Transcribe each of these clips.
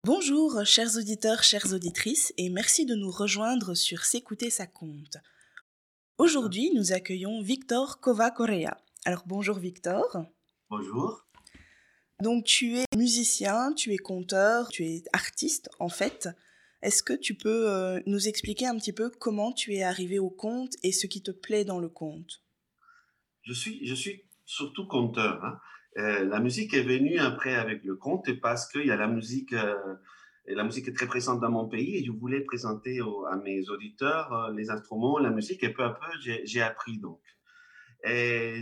Bonjour, chers auditeurs, chères auditrices, et merci de nous rejoindre sur S'écouter ça compte. D'accord. Aujourd'hui, nous accueillons Victor Kova-Correa. Alors bonjour Victor. Bonjour. Donc tu es musicien, tu es conteur, tu es artiste en fait. Est-ce que tu peux nous expliquer un petit peu comment tu es arrivé au conte et ce qui te plaît dans le conte? Je suis surtout conteur, hein. La musique est venue après avec le conte parce qu'il y a la musique, et la musique est très présente dans mon pays et je voulais présenter à mes auditeurs les instruments, la musique et peu à peu j'ai appris donc. Et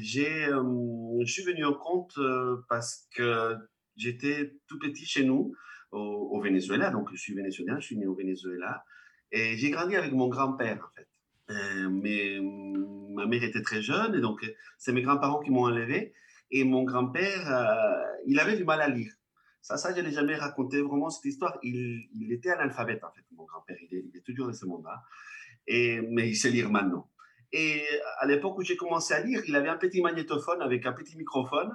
je suis venu au conte parce que j'étais tout petit chez nous au Venezuela, donc je suis vénézuélien, je suis né au Venezuela et j'ai grandi avec mon grand-père en fait. Mais ma mère était très jeune et donc c'est mes grands-parents qui m'ont enlevé. Et mon grand-père, il avait du mal à lire. Ça, je ne l'ai jamais raconté vraiment cette histoire. Il était analphabète en fait, mon grand-père. Il est toujours de ce monde-là. Mais il sait lire maintenant. Et à l'époque où j'ai commencé à lire, il avait un petit magnétophone avec un petit microphone.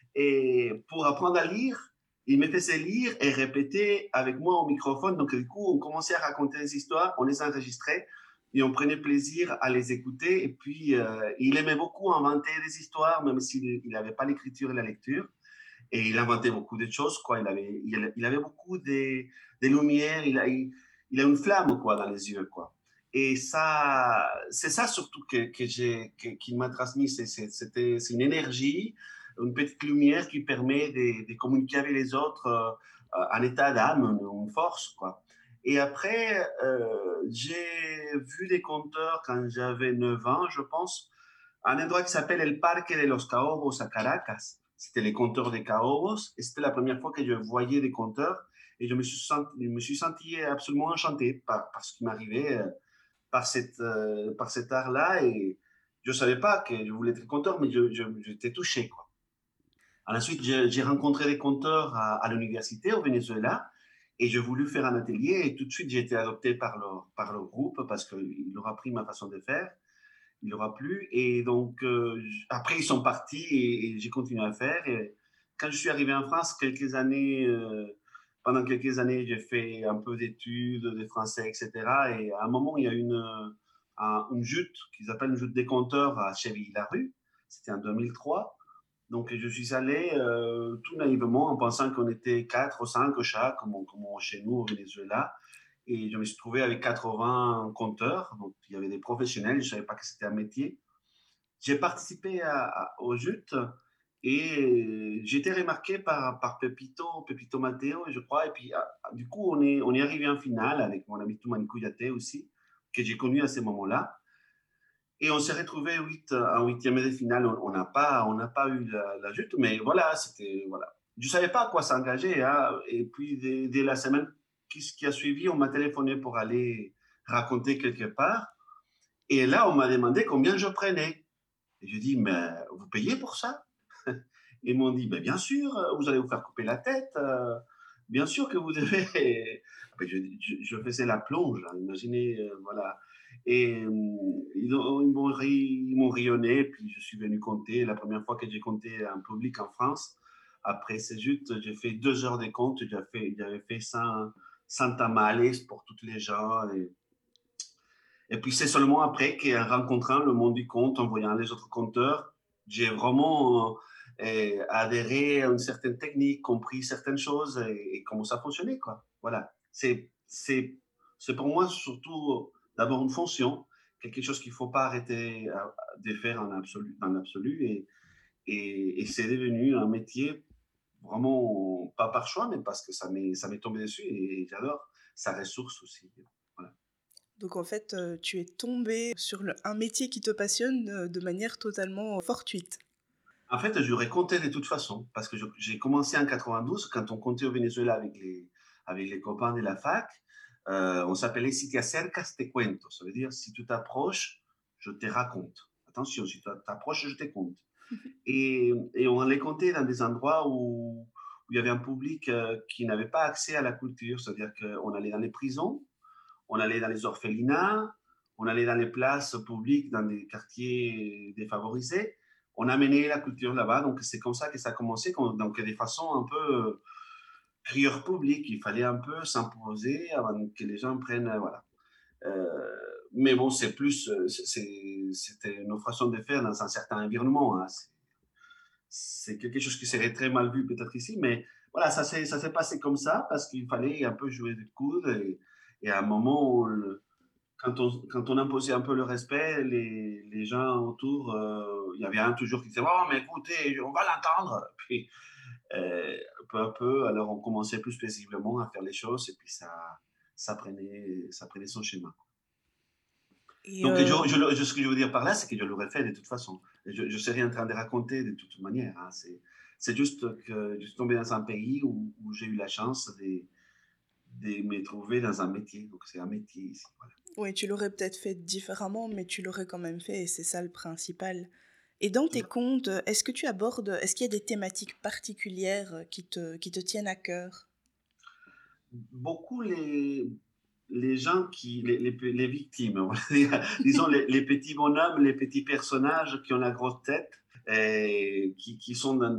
Et pour apprendre à lire, il me faisait lire et répéter avec moi au microphone. Donc, du coup, on commençait à raconter des histoires, on les enregistrait et on prenait plaisir à les écouter. Et puis, il aimait beaucoup inventer des histoires, même s'il n'avait pas l'écriture et la lecture. Et il inventait beaucoup de choses, quoi. Il avait beaucoup des lumières, il a une flamme, quoi, dans les yeux, quoi. Et ça, c'est ça surtout qu'il m'a transmis. C'est une énergie, une petite lumière qui permet de communiquer avec les autres en état d'âme, une force, quoi. Et après, j'ai vu des conteurs quand j'avais 9 ans, je pense, à un endroit qui s'appelle El Parque de los Caobos à Caracas. C'était les conteurs des Caobos et c'était la première fois que je voyais des conteurs et je me suis senti absolument enchanté par ce qui m'arrivait, par cet art-là et je ne savais pas que je voulais être conteur, mais j'étais touché, quoi. À la suite, j'ai rencontré des conteurs à l'université au Venezuela et j'ai voulu faire un atelier et tout de suite j'ai été adopté par leur groupe parce qu'il leur a pris ma façon de faire, il leur a plu et donc après ils sont partis et j'ai continué à faire et quand je suis arrivé en France pendant quelques années j'ai fait un peu d'études de français, etc. Et à un moment il y a une jute qu'ils appellent une jute des conteurs à Cheville-la-Rue, c'était en 2003. Donc, je suis allé tout naïvement en pensant qu'on était 4 ou 5 chats, comme chez nous au Venezuela. Et je me suis trouvé avec 80 compteurs. Donc, il y avait des professionnels. Je ne savais pas que c'était un métier. J'ai participé aux jutes et j'ai été remarqué par Pepito Matteo, je crois. Et puis, du coup, on est arrivé en finale avec mon ami Toumani Kouyaté aussi, que j'ai connu à ce moment-là. Et on s'est retrouvé en huitième de finale. On n'a pas eu la jute, mais voilà, c'était voilà. Je savais pas à quoi s'engager, hein. Et puis dès la semaine qui a suivi, on m'a téléphoné pour aller raconter quelque part. Et là, on m'a demandé combien je prenais. Et je dis, mais vous payez pour ça? Ils m'ont dit, ben, bien sûr, vous allez vous faire couper la tête. Bien sûr que vous devez. Après, je faisais la plonge, hein, imaginez, voilà. Et ils m'ont rionné, puis je suis venu compter. La première fois que j'ai compté en public en France, après ces jutes, j'ai fait 2 heures de compte. J'avais fait 100 tamales pour toutes les gens. Et puis c'est seulement après qu'en rencontrant le monde du conte, en voyant les autres conteurs, j'ai vraiment adhéré à une certaine technique, compris certaines choses et comment ça fonctionnait, quoi. Voilà. C'est pour moi surtout d'abord une fonction, quelque chose qu'il ne faut pas arrêter de faire dans l'absolu et c'est devenu un métier vraiment pas par choix, mais parce que ça m'est tombé dessus et j'adore sa ressource aussi. Voilà. Donc en fait, tu es tombé sur un métier qui te passionne de manière totalement fortuite. En fait, j'aurais compté de toute façon, parce que j'ai commencé en 92, quand on comptait au Venezuela avec les copains de la fac. On s'appelait Si te acercas, te cuento. Ça veut dire si tu t'approches, je te raconte. Attention, si tu t'approches, je te compte. Et on les comptait dans des endroits où il y avait un public qui n'avait pas accès à la culture. C'est-à-dire qu'on allait dans les prisons, on allait dans les orphelinats, on allait dans les places publiques, dans des quartiers défavorisés. On amenait la culture là-bas, donc c'est comme ça que ça a commencé, donc de façon un peu crieur public, il fallait un peu s'imposer avant que les gens prennent, voilà. Euh, mais bon, c'est plus, c'était une façon de faire dans un certain environnement, hein. C'est quelque chose qui serait très mal vu peut-être ici, mais voilà, ça s'est passé comme ça parce qu'il fallait un peu jouer de coude et à un moment où quand on imposait un peu le respect, les gens autour, il y avait un toujours qui disait oh mais écoutez, on va l'entendre. Puis euh, peu à peu, alors on commençait plus paisiblement à faire les choses et puis ça prenait son chemin. Et Donc, ce que je veux dire par là, c'est que je l'aurais fait de toute façon. Je serais en train de raconter de toute manière, hein. C'est juste que je suis tombé dans un pays où j'ai eu la chance de me trouver dans un métier. Donc, c'est un métier ici. Voilà. oui, tu l'aurais peut-être fait différemment, mais tu l'aurais quand même fait, et c'est ça le principal. Et dans tes Tout- contes, est-ce qu'il y a des thématiques particulières qui te tiennent à cœur? Beaucoup les gens les victimes, on va dire, disons les petits bonhommes, les petits personnages qui ont la grosse tête, et qui sont dans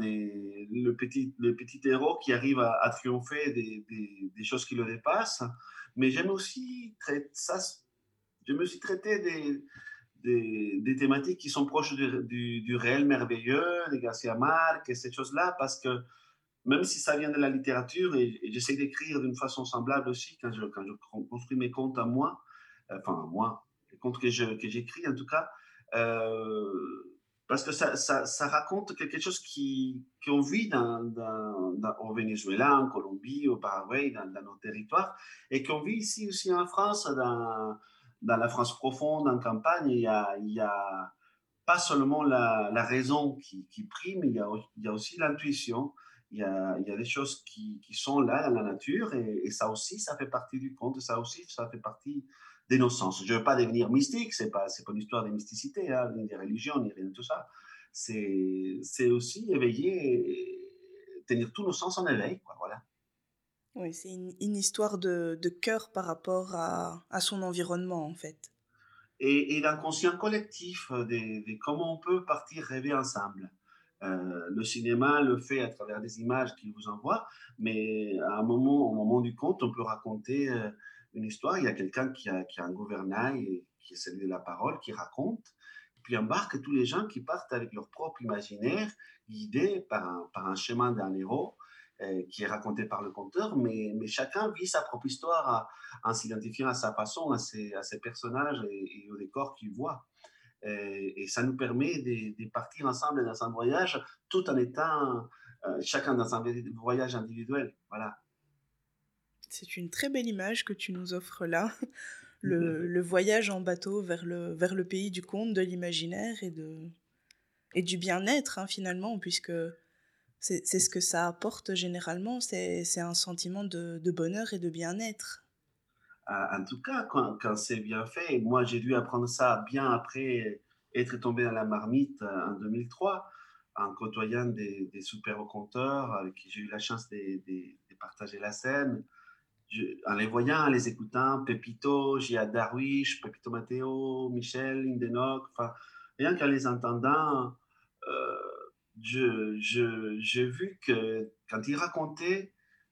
le petit héros qui arrive à triompher des choses qui le dépassent. Mais j'aime aussi j'aime aussi traiter des thématiques qui sont proches du réel merveilleux, de Garcia Marquez, et ces choses-là, parce que même si ça vient de la littérature, et j'essaie d'écrire d'une façon semblable aussi quand je construis mes contes à moi, enfin moi, les contes que j'écris en tout cas, euh, parce que ça raconte quelque chose qu'on vit au Venezuela, en Colombie, au Paraguay, dans nos territoires, et qu'on vit ici aussi en France, dans la France profonde, en campagne. Il y a pas seulement la raison qui prime, il y a aussi l'intuition. Il y a des choses qui sont là dans la nature et ça aussi, ça fait partie du conte, ça aussi, ça fait partie de nos sens. Je ne veux pas devenir mystique, c'est pas une histoire de mysticité, hein, ni de religion, ni rien de tout ça. C'est aussi éveiller, tenir tous nos sens en éveil, quoi, voilà. Oui, c'est une histoire de cœur par rapport à son environnement, en fait. Et d'inconscient collectif, de comment on peut partir rêver ensemble. Le cinéma le fait à travers des images qu'il vous envoie, mais au moment du conte, on peut raconter une histoire. Il y a quelqu'un qui a un gouvernail, et qui est celui de la parole, qui raconte, puis embarque tous les gens qui partent avec leur propre imaginaire, guidés par un chemin d'un héros qui est raconté par le conteur, mais chacun vit sa propre histoire en s'identifiant à sa façon, à ses personnages et au décor qu'il voit. Et ça nous permet de partir ensemble dans un voyage tout en étant chacun dans un voyage individuel. Voilà. C'est une très belle image que tu nous offres là. Le voyage en bateau vers le pays du conte, de l'imaginaire et du bien-être, hein, finalement, puisque c'est ce que ça apporte généralement, c'est un sentiment de bonheur et de bien-être. En tout cas, quand c'est bien fait, moi j'ai dû apprendre ça bien après être tombé dans la marmite en 2003, en côtoyant des super conteurs avec qui j'ai eu la chance de partager la scène. En les voyant, en les écoutant, Pepito, Gia Darwish, Pepito Matteo, Michel, Indenoc, enfin, rien qu'en les entendant, euh, j'ai vu que quand ils racontaient,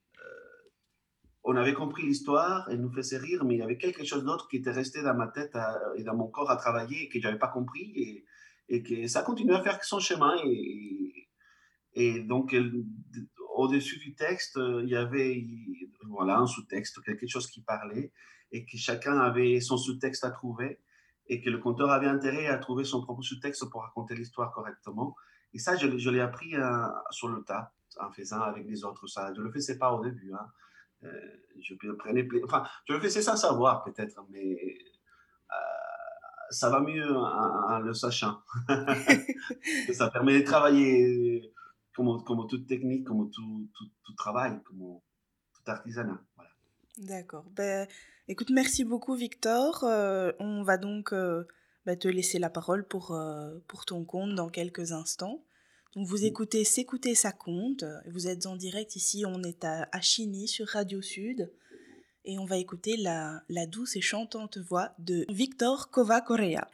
on avait compris l'histoire, elle nous faisait rire, mais il y avait quelque chose d'autre qui était resté dans ma tête et dans mon corps à travailler et que je n'avais pas compris et que ça continuait à faire son chemin. Et donc, au-dessus du texte, il y avait voilà, un sous-texte, quelque chose qui parlait, et que chacun avait son sous-texte à trouver, et que le conteur avait intérêt à trouver son propre sous-texte pour raconter l'histoire correctement. Et ça, je l'ai appris sur le tas, en faisant avec les autres. Ça, je ne le faisais pas au début, hein. Je prenais enfin, je le faisais sans savoir peut-être, mais ça va mieux en le sachant. Ça permet de travailler comme toute technique, comme tout travail, comme tout artisanat. Voilà. D'accord. Ben, écoute, merci beaucoup, Victor. On va donc te laisser la parole pour ton compte dans quelques instants. Donc, vous écoutez S'écouter ça compte. Vous êtes en direct ici, on est à Chigny sur Radio Sud. Et on va écouter la douce et chantante voix de Victor Cova-Correa.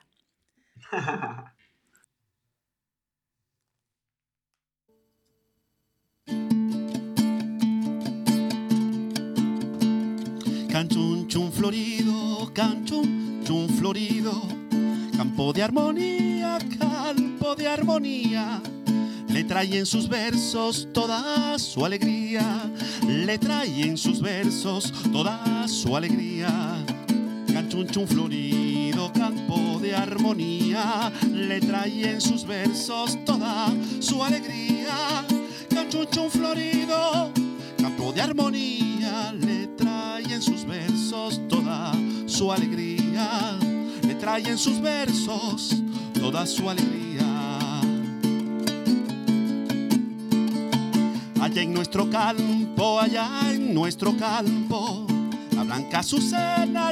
Canchun chun florido, canchun chun florido, campo de armonía, campo de armonía. Le trae en sus versos toda su alegría, le trae en sus versos toda su alegría. Canchun chun florido, campo de armonía, le trae en sus versos toda su alegría. Canchun chun florido, campo de armonía, le trae en sus versos toda su alegría, le trae en sus versos toda su alegría. Allá en nuestro campo, allá en nuestro campo, la blanca azucena,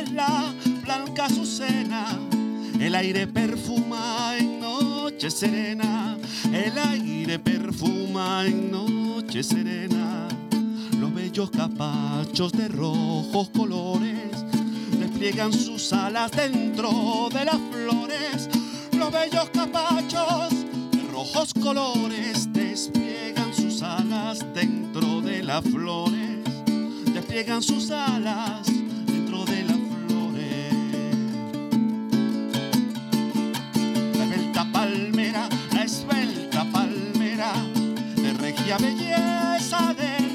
el aire perfuma en noche serena, el aire perfuma en noche serena. Los bellos capachos de rojos colores despliegan sus alas dentro de las flores. Los bellos capachos de rojos colores despliegan sus alas dentro de las flores, despliegan sus alas dentro de las flores. La esbelta palmera, de regia belleza,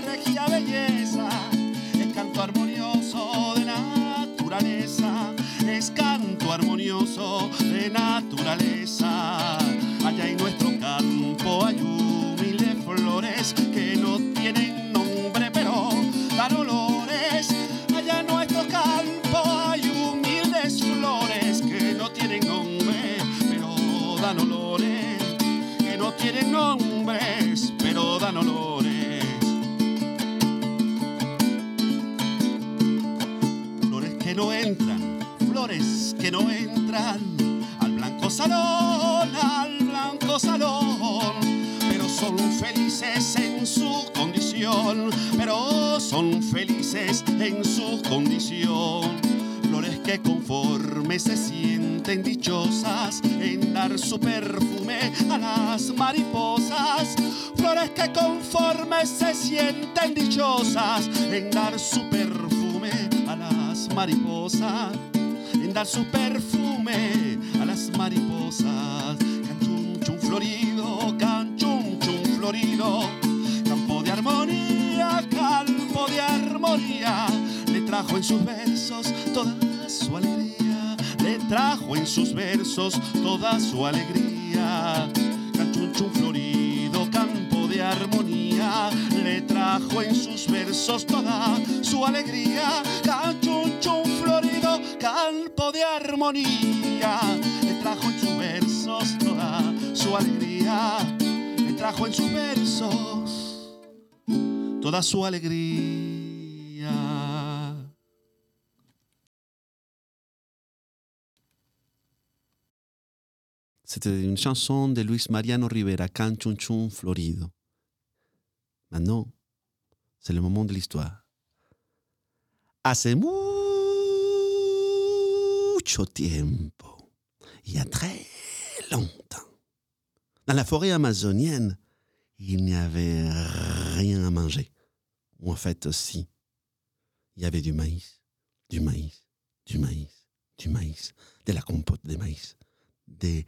es canto armonioso de naturaleza, es canto armonioso de naturaleza. Allá en nuestro campo hay humildes flores que no tienen nombre pero dan olores. Allá en nuestro campo hay humildes flores que no tienen nombre pero dan olores, que no tienen nombres pero dan olores. Flores que no entran, flores que no entran al blanco salón, pero son felices en su condición, pero son felices en su condición. Flores que conforme se sienten dichosas en dar su perfume a las mariposas. Flores que conforme se sienten dichosas en dar su perfume a las mariposas, en dar su perfume a las mariposas. Canchun chun florido, canchun chun florido, campo de armonía, campo de armonía. Le trajo en sus versos toda su alegría, le trajo en sus versos toda su alegría. Canchun chun florido, campo de armonía, le trajo en sus versos toda su alegría. Canchun chun florido, campo de armonía, le trajo en sus versos toda su alegría, le trajo en sus versos toda su alegría. C'était une chanson de Luis Mariano Rivera, Canchun chun florido. Maintenant, c'est le moment de l'histoire. Hace mucho tiempo, il y a très longtemps, dans la forêt amazonienne, il n'y avait rien à manger. Ou en fait, si, il y avait du maïs, du maïs, du maïs, du maïs, de la compote de maïs, des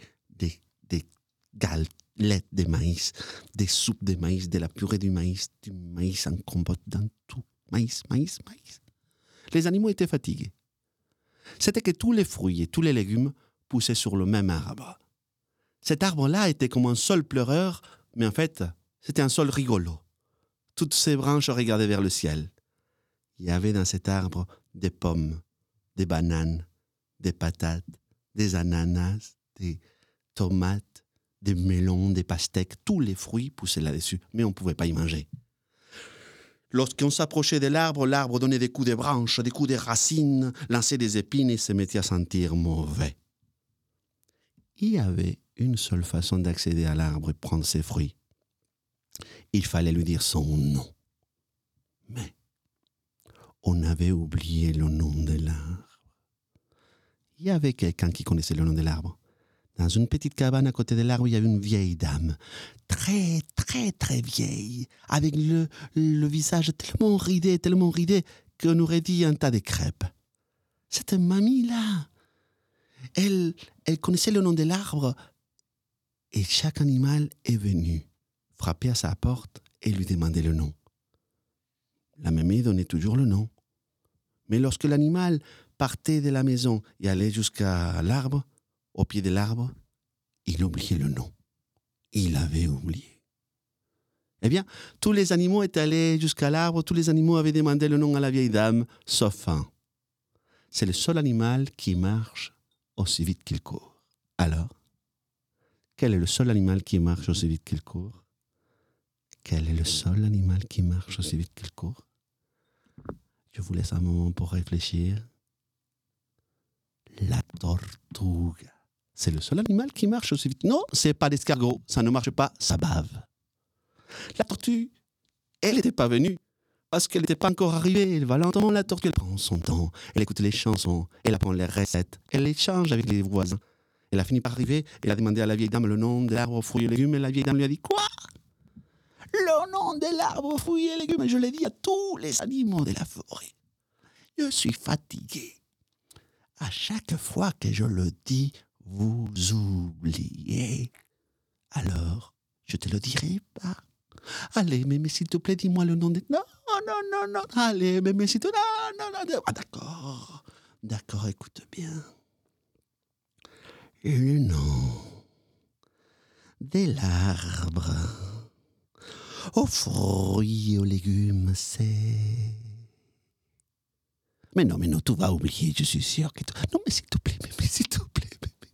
galettes de maïs, des soupes de maïs, de la purée du maïs en compote, dans tout. Maïs, maïs, maïs. Les animaux étaient fatigués. C'était que tous les fruits et tous les légumes poussaient sur le même arbre. Cet arbre-là était comme un sol pleureur, mais en fait, c'était un sol rigolo. Toutes ses branches regardaient vers le ciel. Il y avait dans cet arbre des pommes, des bananes, des patates, des ananas, des tomates, des melons, des pastèques. Tous les fruits poussaient là-dessus, mais on ne pouvait pas y manger. Lorsqu'on s'approchait de l'arbre, l'arbre donnait des coups de branches, des coups de racines, lançait des épines et se mettait à sentir mauvais. Il y avait une seule façon d'accéder à l'arbre et prendre ses fruits. Il fallait lui dire son nom. Mais on avait oublié le nom de l'arbre. Il y avait quelqu'un qui connaissait le nom de l'arbre. Dans une petite cabane à côté de l'arbre, il y avait une vieille dame, très, très, très vieille, avec le visage tellement ridé qu'on aurait dit un tas de crêpes. Cette mamie-là, elle connaissait le nom de l'arbre et chaque animal est venu frapper à sa porte et lui demander le nom. La mamie donnait toujours le nom. Mais lorsque l'animal partait de la maison et allait jusqu'à l'arbre, au pied de l'arbre, il oubliait le nom. Il avait oublié. Eh bien, tous les animaux étaient allés jusqu'à l'arbre, tous les animaux avaient demandé le nom à la vieille dame, sauf un. C'est le seul animal qui marche aussi vite qu'il court. Alors, quel est le seul animal qui marche aussi vite qu'il court? Quel est le seul animal qui marche aussi vite qu'il court? Je vous laisse un moment pour réfléchir. La tortuga. C'est le seul animal qui marche aussi vite. Non, c'est pas l'escargot. Ça ne marche pas, ça bave. La tortue, elle n'était pas venue parce qu'elle n'était pas encore arrivée. Elle va lentement, la tortue. Elle prend son temps. Elle écoute les chansons. Elle apprend les recettes. Elle échange avec les voisins. Elle a fini par arriver. Elle a demandé à la vieille dame le nom de l'arbre aux fruits et légumes. Et la vieille dame lui a dit quoi? Le nom de l'arbre aux fruits et légumes. Et je l'ai dit à tous les animaux de la forêt. Je suis fatigué. À chaque fois que je le dis, vous oubliez. Alors, je te le dirai pas. Allez, mais s'il te plaît, dis-moi le nom de... Non. Allez, mais s'il te plaît... Non. Ah, d'accord, écoute bien. Le nom de l'arbre aux fruits et aux légumes, c'est... Mais non, tu vas oublier, je suis sûr que... Non, mais s'il te plaît, mais s'il te plaît.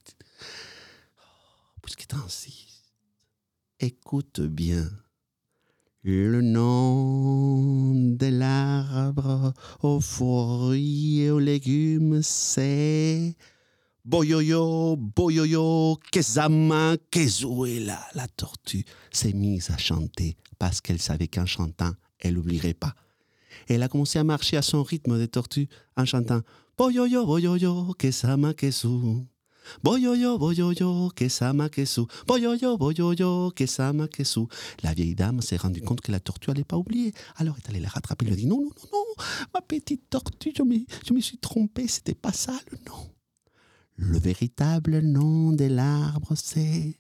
Puisque t'insistes, écoute bien. Le nom de l'arbre aux fruits et aux légumes, c'est... Boyoyo, Kezama, Kezuela. La tortue s'est mise à chanter parce qu'elle savait qu'en chantant, elle n'oublierait pas. Elle a commencé à marcher à son rythme de tortue en chantant Boyoyo, Kezama, Kezu. Boyoyo, Kesama, Kesu. Boyoyo, Kesama, Kesu. La vieille dame s'est rendue compte que la tortue n'allait pas oublier. Alors elle est allée la rattraper. Elle lui a dit non, ma petite tortue, je me suis trompée, c'était pas ça le nom. Le véritable nom de l'arbre, c'est...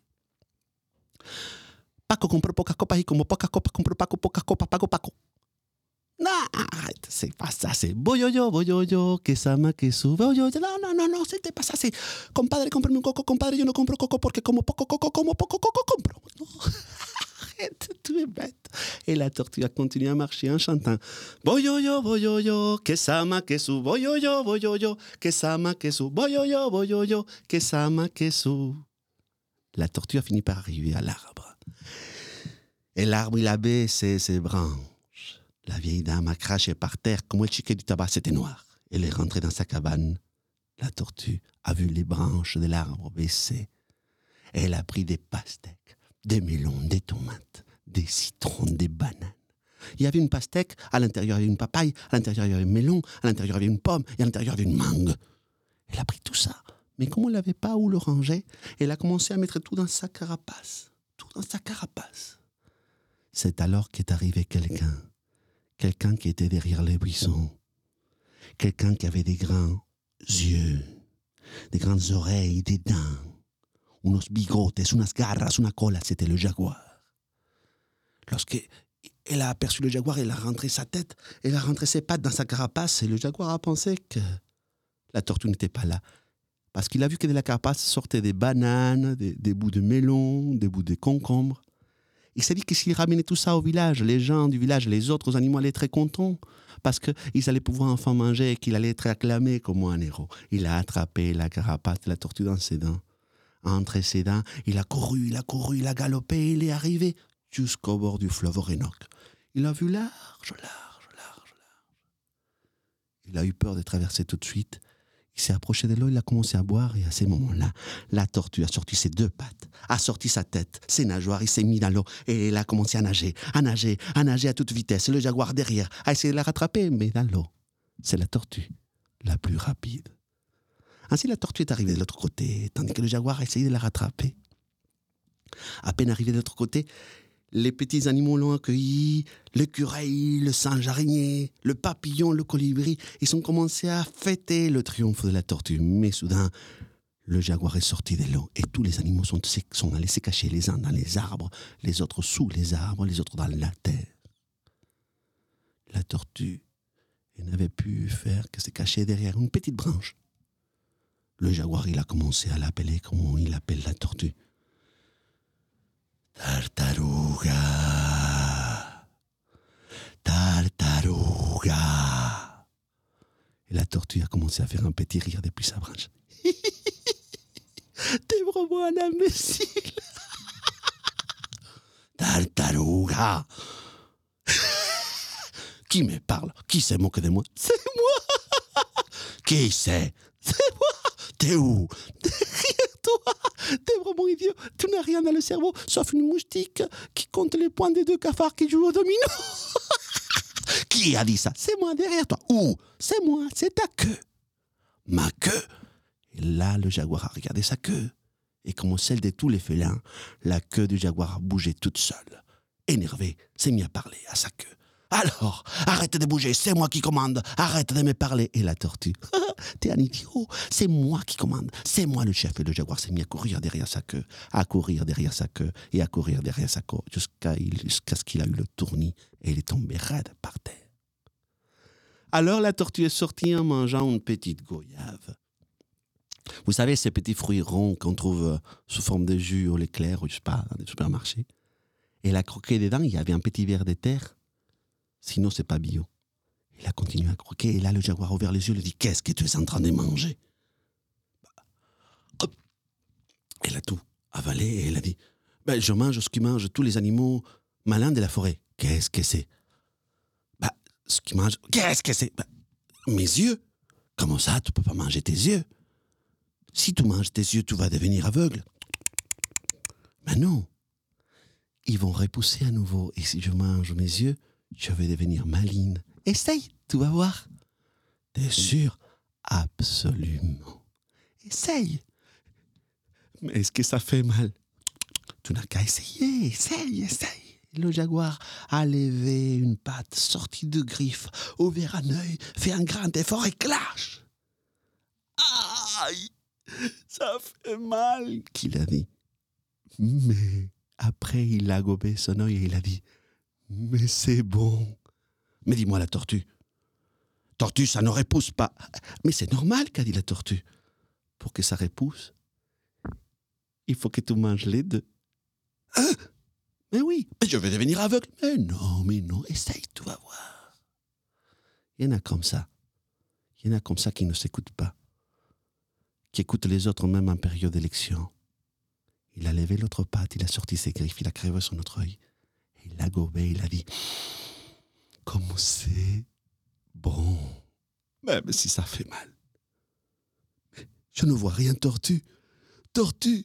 Paco compro poca copa y como poca copa compro Paco poca copa Paco. Non, arrête, c'est pas ça, c'est boyoyo, Kesama, Kesu, boyoyo, non, c'était pas ça, c'est compadre, cómprame un coco, compadre, yo no compro coco porque como poco coco compro. Non, arrête, tu es bête. Et la tortue a continué à marcher en chantant boyoyo, Kesama, Kesu, boyoyo, Kesama, Kesu, boyoyo, Kesama, Kesu. La tortue a fini par arriver à l'arbre. Et l'arbre, il a baissé ses branches. La vieille dame a craché par terre comme elle chiquait du tabac, c'était noir. Elle est rentrée dans sa cabane. La tortue a vu les branches de l'arbre baisser. Elle a pris des pastèques, des melons, des tomates, des citrons, des bananes. Il y avait une pastèque, à l'intérieur il y avait une papaye, à l'intérieur il y avait un melon, à l'intérieur il y avait une pomme et à l'intérieur il y avait une mangue. Elle a pris tout ça, mais comme elle n'avait pas où le ranger, elle a commencé à mettre tout dans sa carapace. C'est alors qu'est arrivé quelqu'un qui était derrière les buissons, quelqu'un qui avait des grands yeux, des grandes oreilles, des dents, unos bigotes, unas garras, una cola, c'était le jaguar. Lorsqu'elle a aperçu le jaguar, elle a rentré sa tête, elle a rentré ses pattes dans sa carapace et le jaguar a pensé que la tortue n'était pas là. Parce qu'il a vu que de la carapace sortaient des bananes, des bouts de melon, des bouts de concombre. Il s'est dit que s'il ramenait tout ça au village, les gens du village, les autres animaux allaient être très contents parce qu'ils allaient pouvoir enfin manger et qu'il allait être acclamé comme un héros. Il a attrapé la carapace de la tortue dans ses dents. Entre ses dents, il a couru, il a galopé, il est arrivé jusqu'au bord du fleuve Orénoque. Il a vu large. Il a eu peur de traverser tout de suite. Il s'est approché de l'eau, il a commencé à boire et à ces moments-là, la tortue a sorti ses deux pattes, a sorti sa tête, ses nageoires, il s'est mis dans l'eau et il a commencé à nager à toute vitesse. Le jaguar derrière a essayé de la rattraper, mais dans l'eau, c'est la tortue la plus rapide. Ainsi, la tortue est arrivée de l'autre côté, tandis que le jaguar a essayé de la rattraper. À peine arrivé de l'autre côté, Les petits animaux l'ont accueilli, l'écureuil, le singe araignée, le papillon, le colibri. Ils ont commencé à fêter le triomphe de la tortue. Mais soudain, le jaguar est sorti de l'eau et tous les animaux sont allés se cacher, les uns dans les arbres, les autres sous les arbres, les autres dans la terre. La tortue n'avait pu faire que se cacher derrière une petite branche. Le jaguar, il a commencé à l'appeler comme il appelle la tortue. Tartaruga, tartaruga. Et la tortue a commencé à faire un petit rire depuis sa branche. T'es vraiment un imbécile. Tartaruga. Qui me parle? Qui s'est moqué de moi? C'est moi. Qui c'est? C'est moi. T'es où? Derrière toi. T'es vraiment idiot. Tu n'as rien dans le cerveau, sauf une moustique qui compte les points des deux cafards qui jouent au domino. Qui a dit ça? C'est moi derrière toi. Où? C'est moi, c'est ta queue. Ma queue. Et là, le jaguar a regardé sa queue. Et comme celle de tous les félins, la queue du jaguar a bougé toute seule. Énervé, s'est mis à parler à sa queue. Alors, arrête de bouger, c'est moi qui commande, arrête de me parler. Et la tortue, t'es un idiot, c'est moi qui commande, c'est moi le chef. Et le jaguar s'est mis à courir derrière sa queue, à courir derrière sa queue, et à courir derrière sa queue, jusqu'à ce qu'il a eu le tournis, et il est tombé raide par terre. Alors la tortue est sortie en mangeant une petite goyave. Vous savez, ces petits fruits ronds qu'on trouve sous forme de jus au lait clair, ou je sais pas, dans les supermarchés. Et elle a croqué dedans, il y avait un petit verre de terre. Sinon, c'est pas bio. Il a continué à croquer, et là, le jaguar a ouvert les yeux, il lui dit « Qu'est-ce que tu es en train de manger ?» Elle a tout avalé, et elle a dit « Je mange ce qui mangent tous les animaux malins de la forêt. » « Qu'est-ce que c'est ?»« Ce qui mange... »« Qu'est-ce que c'est ?»« Mes yeux. »« Comment ça, tu peux pas manger tes yeux ? Si tu manges tes yeux, tu vas devenir aveugle. »« Mais non. Ils vont repousser à nouveau, et si je mange mes yeux, je vais devenir maligne. Essaye, tu vas voir. T'es sûr? Absolument. Essaye. Mais est-ce que ça fait mal? Tu n'as qu'à essayer. Essaye. Le jaguar a levé une patte, sorti de griffes, ouvert un œil, fait un grand effort et clash. Aïe, ça fait mal, qu'il a dit. Mais après, il a gobé son œil et il a dit « Mais c'est bon. » Mais dis-moi la tortue. Tortue, ça ne repousse pas. Mais c'est normal, qu'a dit la tortue. Pour que ça repousse, il faut que tu manges les deux. Hein? Mais oui, je vais devenir aveugle. Mais non, essaye, tu vas voir. Il y en a comme ça. Il y en a comme ça qui ne s'écoutent pas. Qui écoutent les autres même en période d'élection. Il a levé l'autre patte, il a sorti ses griffes, il a crevé son autre œil. Il a gobé, il a dit « Comme c'est bon, même si ça fait mal. » Mais je ne vois rien, tortue. Tortue.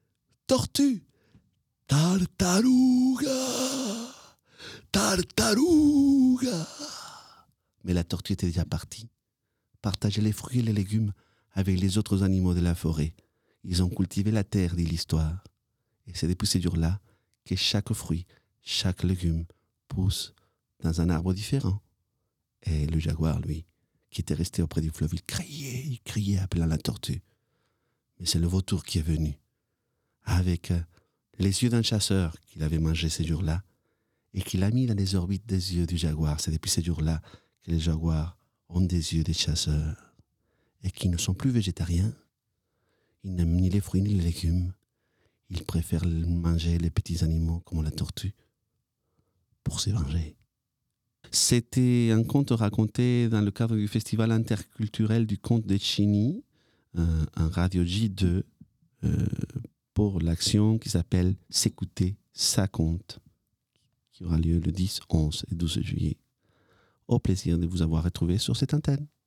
Tartaruga. Mais la tortue était déjà partie. Partageait les fruits et les légumes avec les autres animaux de la forêt. Ils ont cultivé la terre, dit l'histoire. Et c'est depuis ces jours-là que chaque fruit, chaque légume pousse dans un arbre différent. Et le jaguar, lui, qui était resté auprès du fleuve, il criait, appelant la tortue. Mais c'est le vautour qui est venu, avec les yeux d'un chasseur qu'il avait mangé ces jours-là, et qu'il a mis dans les orbites des yeux du jaguar. C'est depuis ces jours-là que les jaguars ont des yeux des chasseurs, et qui ne sont plus végétariens. Ils n'aiment ni les fruits ni les légumes. Ils préfèrent manger les petits animaux comme la tortue pour se venger. C'était un conte raconté dans le cadre du Festival interculturel du conte de Chini, un radio J2, pour l'action qui s'appelle « S'écouter, ça compte », qui aura lieu le 10, 11 et 12 juillet. Au plaisir de vous avoir retrouvé sur cette antenne.